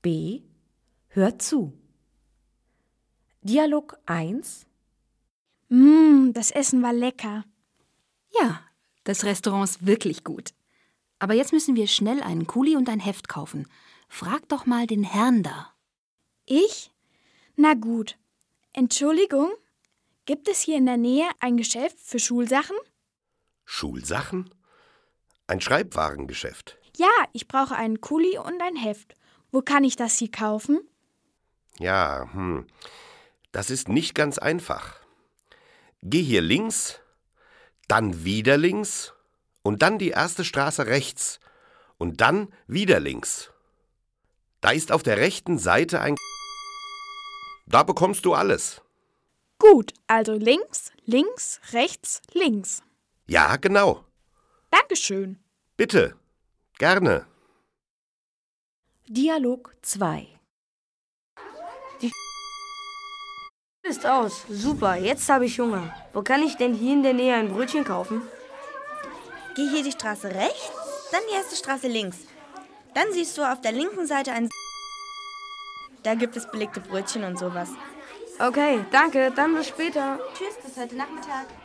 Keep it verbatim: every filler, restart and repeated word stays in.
B. Hör zu. Dialog eins. Mmm, das Essen war lecker. Ja, das Restaurant ist wirklich gut. Aber jetzt müssen wir schnell einen Kuli und ein Heft kaufen. Frag doch mal den Herrn da. Ich? Na gut. Entschuldigung, gibt es hier in der Nähe ein Geschäft für Schulsachen? Schulsachen? Ein Schreibwarengeschäft. Ja, ich brauche einen Kuli und ein Heft. Wo kann ich das hier kaufen? Ja, hm, das ist nicht ganz einfach. Geh hier links, dann wieder links und dann die erste Straße rechts und dann wieder links. Da ist auf der rechten Seite ein... Da bekommst du alles. Gut, also links, links, rechts, links. Ja, genau. Dankeschön. Bitte, gerne. Dialog zwei. Ist aus. Super, jetzt habe ich Hunger. Wo kann ich denn hier in der Nähe ein Brötchen kaufen? Geh hier die Straße rechts, dann die erste Straße links. Dann siehst du auf der linken Seite ein... Da gibt es belegte Brötchen und sowas. Okay, danke, dann bis später. Tschüss, bis heute Nachmittag.